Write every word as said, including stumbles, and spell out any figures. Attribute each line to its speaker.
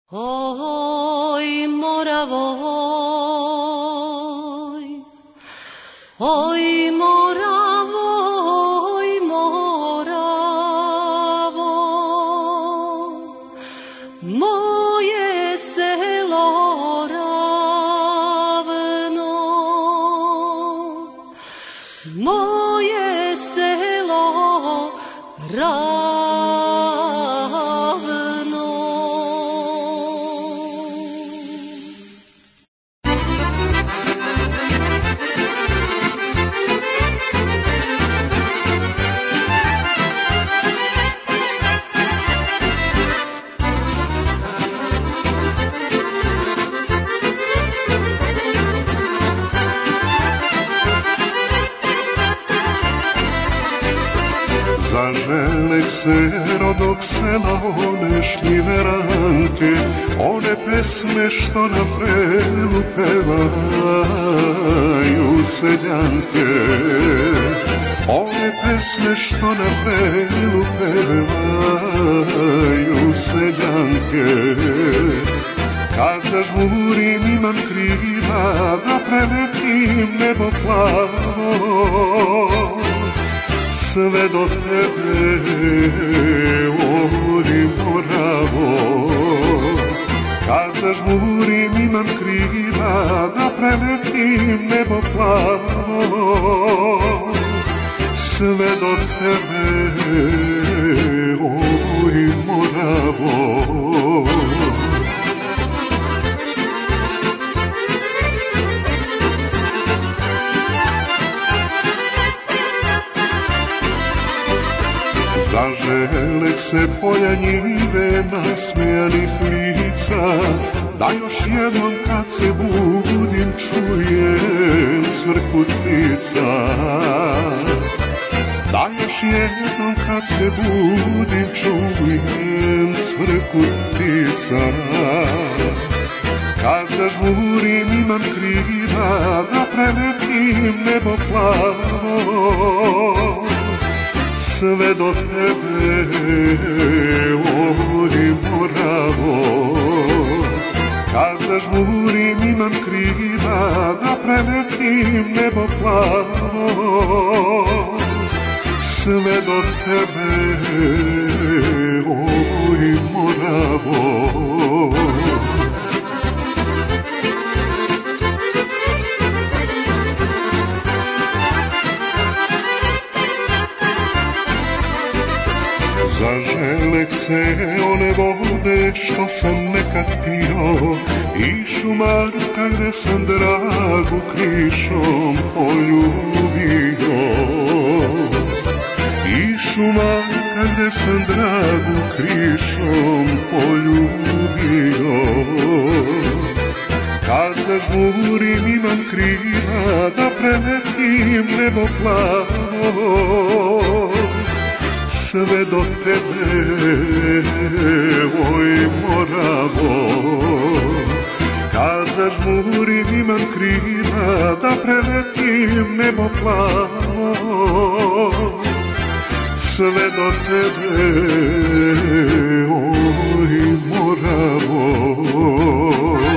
Speaker 1: Oj, Moravoj, oj, Moravoj, Moravoj, moje selo ravno, moje selo ravno.
Speaker 2: Zaželek se rodog sela one šljiveranke, one pesme što na prelu pevaju seljanke. One pesme što na prelu pevaju seljanke. Kada žmurim imam krila da preletim nebo plavo, sve do tebe, oj, Moravo. Kada žmurim imam krila da preletim nebo plavo, sve do tebe, oj, Moravo. Zaželek se polja njive nasmejanih lica, da još jednom kad se budim čujem cvrku ptica. Da još jednom kad se budim čujem cvrku ptica. Kada žmurim imam krila da preletim nebo plavo, sve do tebe, oj, Moravo. Kada žmurim imam krila da preletim nebo plavo, sve do tebe, oj, Moravo. Zaželek se one vode što sam nekad pio i šumarka gde sam dragu krišom poljubio. I šumarka gde sam dragu krišom poljubio. Kada žmurim imam krila da preletim nebo plavo, sve do tebe, oj, Moravo. Kad zažmurim imam krila da preletim nebo plavo, sve do tebe, oj, Moravo.